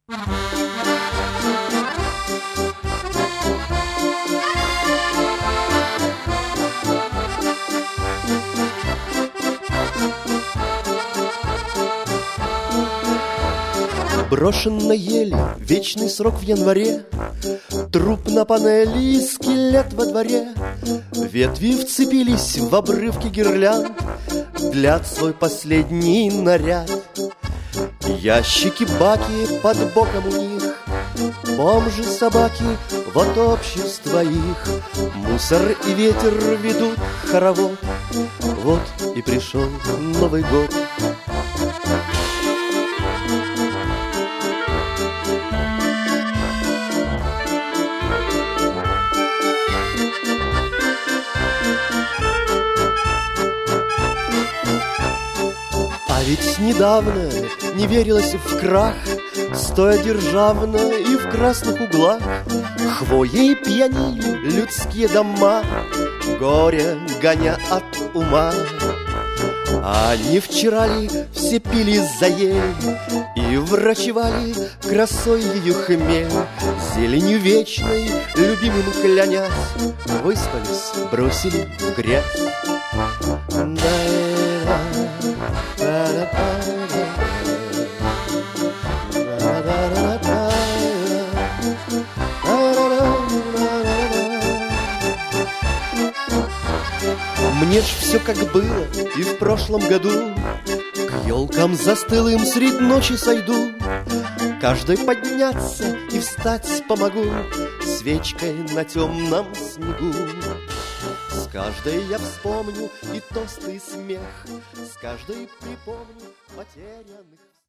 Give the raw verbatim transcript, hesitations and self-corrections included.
Брошен на еле вечный срок в январе, труп на панели, скелет во дворе. Ветви вцепились в обрывки гирлянд, длят свой последний наряд. Ящики-баки под боком у них, бомжи, собаки, вот общество их. Мусор и ветер ведут хоровод, вот и пришел Новый год. А ведь недавно не верилось в крах, стоя державно и в красных углах хвоей пьянили людские дома, горе гоня от ума. А не вчера ли все пили за ель и врачевали красой ее хмель, зеленью вечной, любимым клянясь, выспались, бросили в грязь. Мне ж все как было и в прошлом году, к елкам застылым средь ночи сойду, каждой подняться и встать помогу свечкой на темном снегу. С каждой я вспомню и тосты, и смех, с каждой припомню потерянных.